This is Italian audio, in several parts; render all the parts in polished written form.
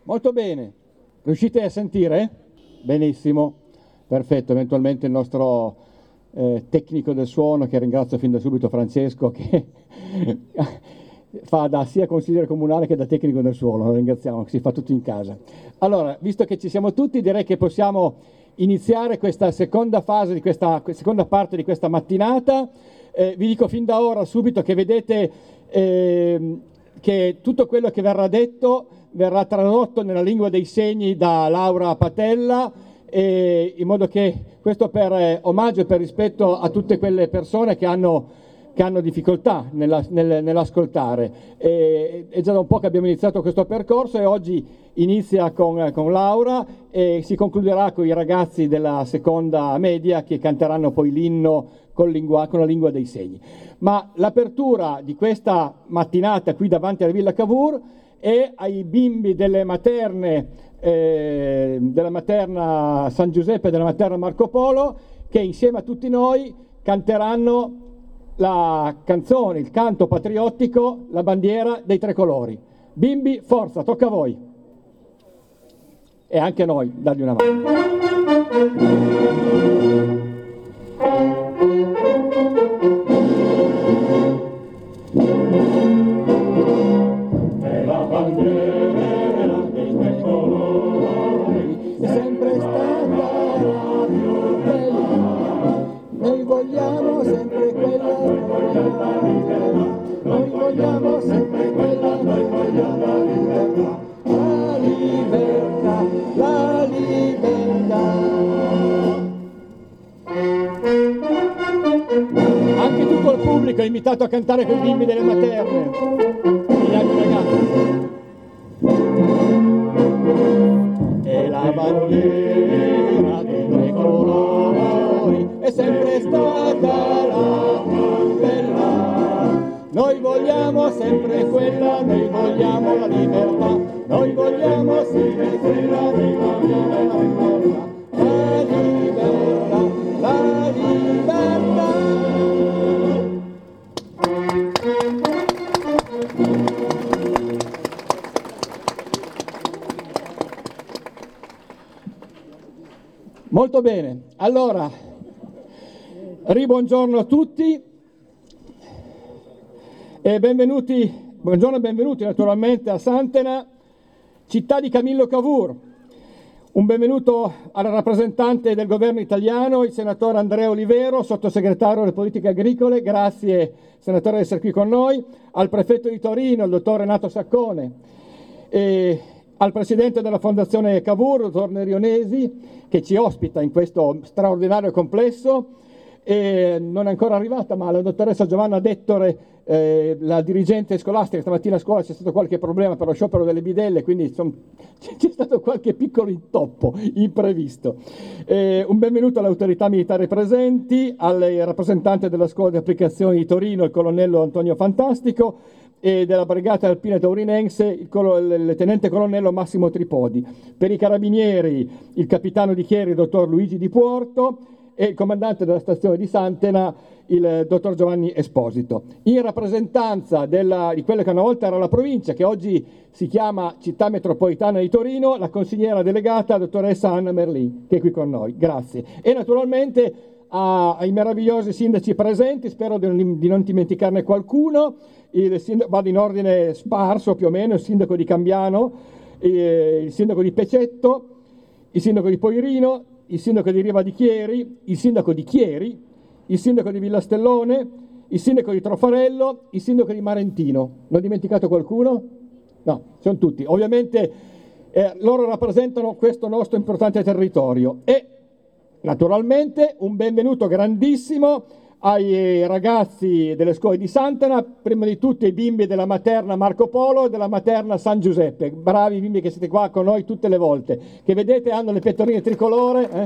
Molto bene. Riuscite a sentire? Benissimo. Perfetto. Eventualmente il nostro tecnico del suono, che ringrazio fin da subito, Francesco, che fa da sia consigliere comunale che da tecnico del suono. Lo ringraziamo, si fa tutto in casa. Allora, visto che ci siamo tutti, direi che possiamo iniziare questa seconda fase, seconda parte di questa mattinata. Vi dico fin da ora subito che vedete che tutto quello che verrà detto verrà tradotto nella lingua dei segni da Laura Patella, in modo che questo per omaggio e per rispetto a tutte quelle persone che hanno difficoltà nell'ascoltare. È già da un po' che abbiamo iniziato questo percorso e oggi inizia con Laura e si concluderà con i ragazzi della seconda media che canteranno poi l'inno con la lingua dei segni. Ma l'apertura di questa mattinata qui davanti alla Villa Cavour è ai bimbi della materna San Giuseppe e della materna Marco Polo, che insieme a tutti noi canteranno la canzone, il canto patriottico, la bandiera dei tre colori. Bimbi, forza, tocca a voi. E anche a noi, dargli una mano. È la bandiera dei tre colori, è sempre stata la più bella. Noi vogliamo sempre quella, noi vogliamo sempre quella, noi vogliamo la libertà, la libertà, la libertà. Anche tutto il pubblico è invitato a cantare con i bimbi delle materne, gli altri ragazzi. E la bandiera dei tre colori è sempre stata la più bella. Noi vogliamo sempre quella, noi vogliamo la libertà, noi vogliamo sempre quella, noi vogliamo la libertà. La libertà, la libertà. Molto bene, allora, buongiorno a tutti e buongiorno e benvenuti naturalmente a Santena, città di Camillo Cavour. Un benvenuto al rappresentante del governo italiano, il senatore Andrea Olivero, sottosegretario alle politiche agricole, grazie senatore di essere qui con noi, al prefetto di Torino, il dottor Renato Saccone, e al presidente della Fondazione Cavour, il dottor Nerionesi, che ci ospita in questo straordinario complesso, e non è ancora arrivata, ma la dottoressa Giovanna Dettore, la dirigente scolastica, stamattina a scuola c'è stato qualche problema per lo sciopero delle bidelle, quindi c'è stato qualche piccolo intoppo imprevisto. Un benvenuto alle autorità militari presenti, al rappresentante della scuola di applicazioni di Torino, il colonnello Antonio Fantastico, e della brigata alpina taurinense il tenente colonnello Massimo Tripodi. Per i carabinieri il capitano di Chieri, il dottor Luigi Di Puorto, e il comandante della stazione di Santena, il dottor Giovanni Esposito. In rappresentanza di quella che una volta era la provincia, che oggi si chiama Città Metropolitana di Torino, la consigliera delegata, la dottoressa Anna Merlin, che è qui con noi. Grazie. E naturalmente ai meravigliosi sindaci presenti, spero di non dimenticarne qualcuno. Vado in ordine sparso più o meno: il sindaco di Cambiano, il sindaco di Pecetto, il sindaco di Poirino, il sindaco di Riva di Chieri, il sindaco di Chieri, il sindaco di Villastellone, il sindaco di Trofarello, il sindaco di Marentino. Ne ho dimenticato qualcuno? No, sono tutti. Ovviamente loro rappresentano questo nostro importante territorio. E naturalmente un benvenuto grandissimo ai ragazzi delle scuole di Santena, prima di tutto i bimbi della materna Marco Polo e della materna San Giuseppe. Bravi bimbi che siete qua con noi tutte le volte, che vedete hanno le pettorine tricolore.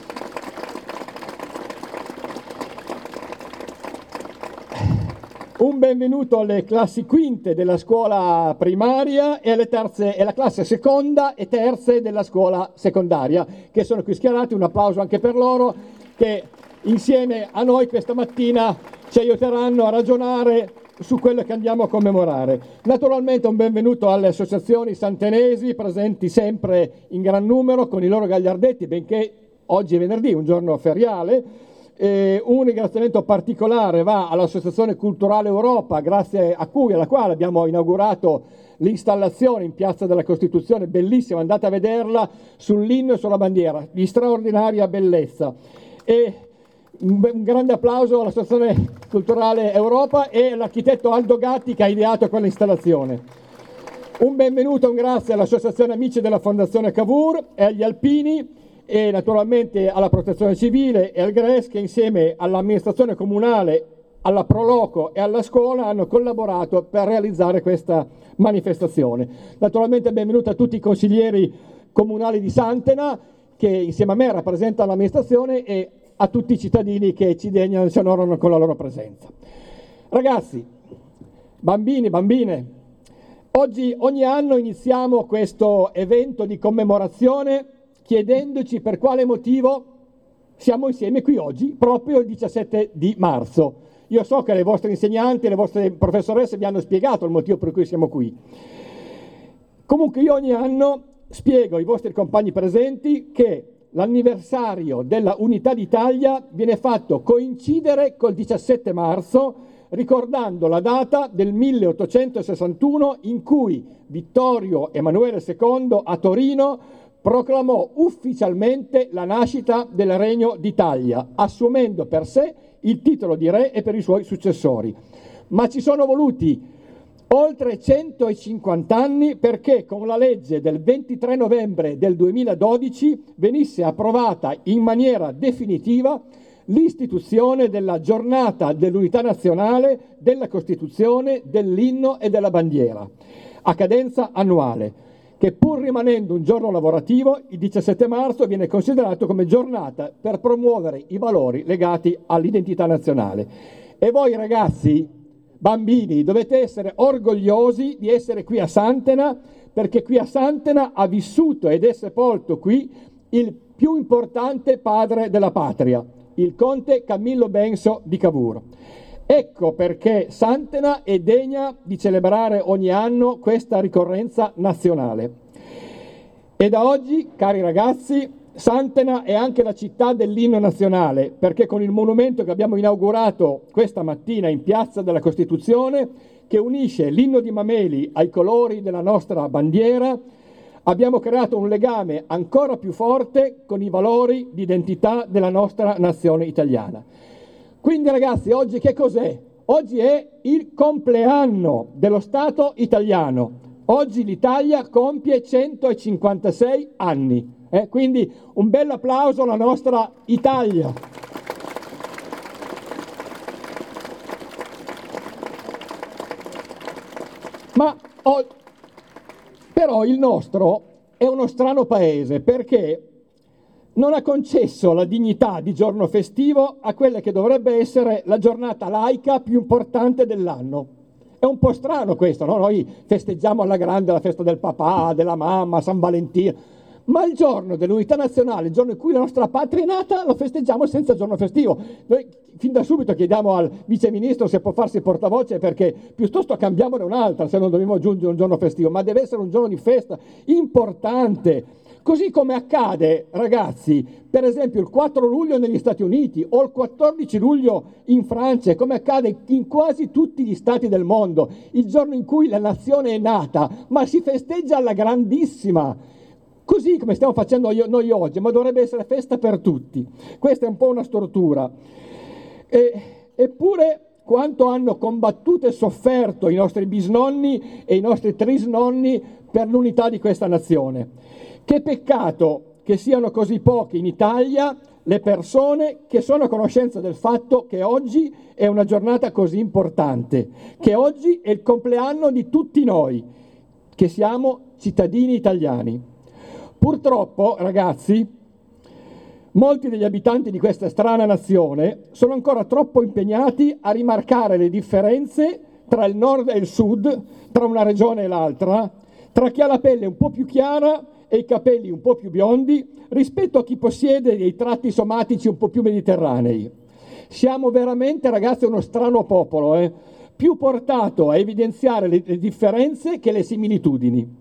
Un benvenuto alle classi quinte della scuola primaria e alle terze, e alla classe seconda e terze della scuola secondaria, che sono qui schierati. Un applauso anche per loro, che insieme a noi questa mattina ci aiuteranno a ragionare su quello che andiamo a commemorare. Naturalmente un benvenuto alle associazioni santenesi presenti sempre in gran numero con i loro gagliardetti, benché oggi è venerdì, un giorno feriale. Un ringraziamento particolare va all'Associazione Culturale Europa, grazie alla quale abbiamo inaugurato l'installazione in Piazza della Costituzione, bellissima, andate a vederla, sull'inno e sulla bandiera, di straordinaria bellezza. E un grande applauso all'Associazione Culturale Europa e all'architetto Aldo Gatti che ha ideato quell'installazione. Un benvenuto e un grazie all'Associazione Amici della Fondazione Cavour e agli alpini e naturalmente alla Protezione Civile e al GRES che insieme all'amministrazione comunale, alla Proloco e alla scuola hanno collaborato per realizzare questa manifestazione. Naturalmente benvenuto a tutti i consiglieri comunali di Santena che insieme a me rappresentano l'amministrazione e a tutti i cittadini che ci degnano e ci onorano con la loro presenza. Ragazzi, bambini, bambine, ogni anno iniziamo questo evento di commemorazione chiedendoci per quale motivo siamo insieme qui oggi, proprio il 17 di marzo. Io so che le vostre insegnanti, le vostre professoresse vi hanno spiegato il motivo per cui siamo qui. Comunque io ogni anno spiego ai vostri compagni presenti che l'anniversario della Unità d'Italia viene fatto coincidere col 17 marzo, ricordando la data del 1861 in cui Vittorio Emanuele II a Torino proclamò ufficialmente la nascita del Regno d'Italia, assumendo per sé il titolo di re e per i suoi successori. Ma ci sono voluti oltre 150 anni perché con la legge del 23 novembre del 2012 venisse approvata in maniera definitiva l'istituzione della giornata dell'unità nazionale, della Costituzione, dell'inno e della bandiera, a cadenza annuale, che pur rimanendo un giorno lavorativo, il 17 marzo viene considerato come giornata per promuovere i valori legati all'identità nazionale. E voi ragazzi, bambini, dovete essere orgogliosi di essere qui a Santena, perché qui a Santena ha vissuto ed è sepolto qui il più importante padre della patria, il conte Camillo Benso di Cavour. Ecco perché Santena è degna di celebrare ogni anno questa ricorrenza nazionale. E da oggi, cari ragazzi, Santena è anche la città dell'inno nazionale, perché con il monumento che abbiamo inaugurato questa mattina in Piazza della Costituzione, che unisce l'inno di Mameli ai colori della nostra bandiera, abbiamo creato un legame ancora più forte con i valori di identità della nostra nazione italiana. Quindi ragazzi, oggi che cos'è? Oggi è il compleanno dello Stato italiano. Oggi l'Italia compie 156 anni. Quindi un bel applauso alla nostra Italia. Però il nostro è uno strano paese perché non ha concesso la dignità di giorno festivo a quella che dovrebbe essere la giornata laica più importante dell'anno. È un po' strano questo, no? Noi festeggiamo alla grande la festa del papà, della mamma, San Valentino, ma il giorno dell'unità nazionale, il giorno in cui la nostra patria è nata, lo festeggiamo senza giorno festivo. Noi fin da subito chiediamo al viceministro se può farsi portavoce perché piuttosto cambiamone un'altra se non dobbiamo aggiungere un giorno festivo, ma deve essere un giorno di festa importante. Così come accade, ragazzi, per esempio il 4 luglio negli Stati Uniti o il 14 luglio in Francia, come accade in quasi tutti gli stati del mondo, il giorno in cui la nazione è nata, ma si festeggia alla grandissima, così come stiamo facendo noi oggi, ma dovrebbe essere festa per tutti. Questa è un po' una stortura. Eppure quanto hanno combattuto e sofferto i nostri bisnonni e i nostri trisnonni per l'unità di questa nazione. Che peccato che siano così pochi in Italia le persone che sono a conoscenza del fatto che oggi è una giornata così importante, che oggi è il compleanno di tutti noi, che siamo cittadini italiani. Purtroppo, ragazzi, molti degli abitanti di questa strana nazione sono ancora troppo impegnati a rimarcare le differenze tra il nord e il sud, tra una regione e l'altra, tra chi ha la pelle un po' più chiara e i capelli un po' più biondi rispetto a chi possiede dei tratti somatici un po' più mediterranei. Siamo veramente, ragazzi, uno strano popolo, più portato a evidenziare le differenze che le similitudini.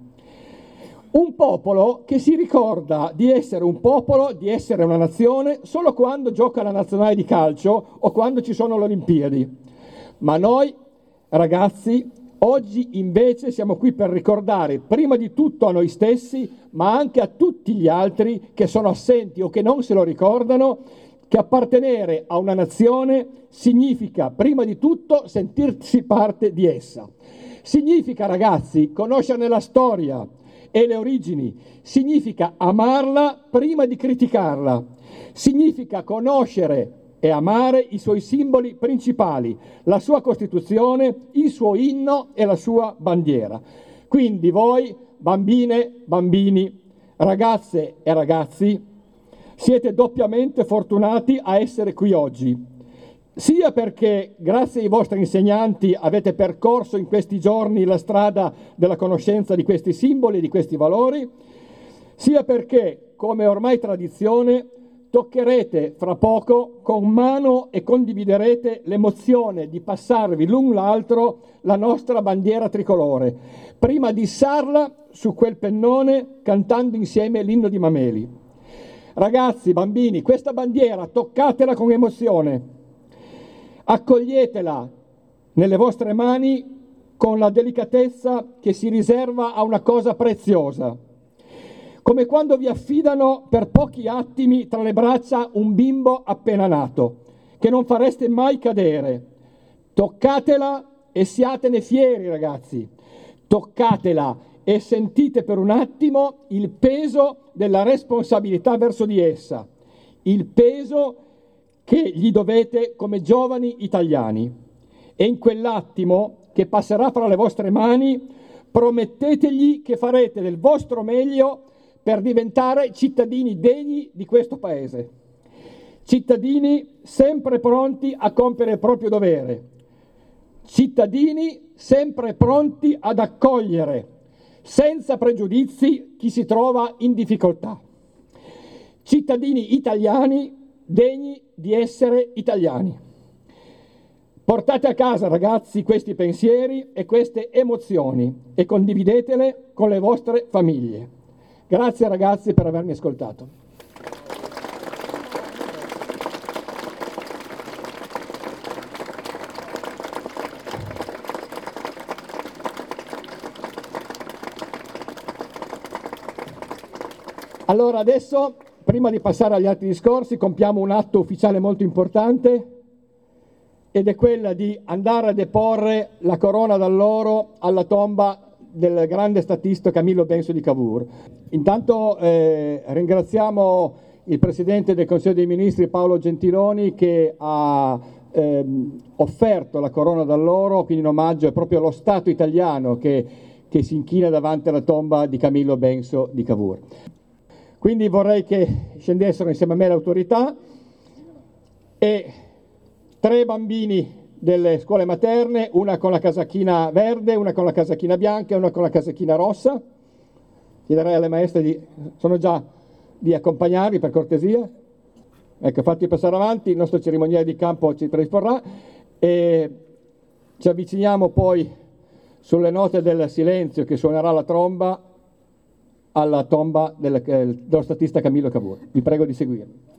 Un popolo che si ricorda di essere un popolo, di essere una nazione, solo quando gioca la nazionale di calcio o quando ci sono le Olimpiadi. Ma noi, ragazzi, oggi invece siamo qui per ricordare prima di tutto a noi stessi, ma anche a tutti gli altri che sono assenti o che non se lo ricordano, che appartenere a una nazione significa prima di tutto sentirsi parte di essa. Significa, ragazzi, conoscerne la storia e le origini, significa amarla prima di criticarla, significa conoscere e amare i suoi simboli principali, la sua Costituzione, il suo inno e la sua bandiera. Quindi voi, bambine, bambini, ragazze e ragazzi, siete doppiamente fortunati a essere qui oggi, sia perché grazie ai vostri insegnanti avete percorso in questi giorni la strada della conoscenza di questi simboli e di questi valori, sia perché, come ormai tradizione, toccherete fra poco con mano e condividerete l'emozione di passarvi l'un l'altro la nostra bandiera tricolore, prima di issarla su quel pennone cantando insieme l'inno di Mameli. Ragazzi, bambini, questa bandiera toccatela con emozione, accoglietela nelle vostre mani con la delicatezza che si riserva a una cosa preziosa, come quando vi affidano per pochi attimi tra le braccia un bimbo appena nato, che non fareste mai cadere. Toccatela e siatene fieri, ragazzi. Toccatela e sentite per un attimo il peso della responsabilità verso di essa, il peso che gli dovete come giovani italiani. E in quell'attimo che passerà fra le vostre mani, promettetegli che farete del vostro meglio per diventare cittadini degni di questo Paese. Cittadini sempre pronti a compiere il proprio dovere. Cittadini sempre pronti ad accogliere, senza pregiudizi, chi si trova in difficoltà. Cittadini italiani degni di essere italiani. Portate a casa, ragazzi, questi pensieri e queste emozioni e condividetele con le vostre famiglie. Grazie ragazzi per avermi ascoltato. Allora adesso, prima di passare agli altri discorsi, compiamo un atto ufficiale molto importante ed è quella di andare a deporre la corona d'alloro alla tomba del grande statista Camillo Benso di Cavour. Intanto ringraziamo il Presidente del Consiglio dei Ministri Paolo Gentiloni che ha offerto la corona d'alloro, quindi in omaggio è proprio lo Stato italiano che si inchina davanti alla tomba di Camillo Benso di Cavour. Quindi vorrei che scendessero insieme a me le autorità e 3 bambini delle scuole materne, una con la casacchina verde, una con la casacchina bianca e una con la casacchina rossa. Chiederei alle maestre sono già di accompagnarvi per cortesia. Ecco, fatti passare avanti, il nostro cerimoniere di campo ci predisporrà e ci avviciniamo poi sulle note del silenzio che suonerà la tromba alla tomba dello statista Camillo Cavour. Vi prego di seguirmi.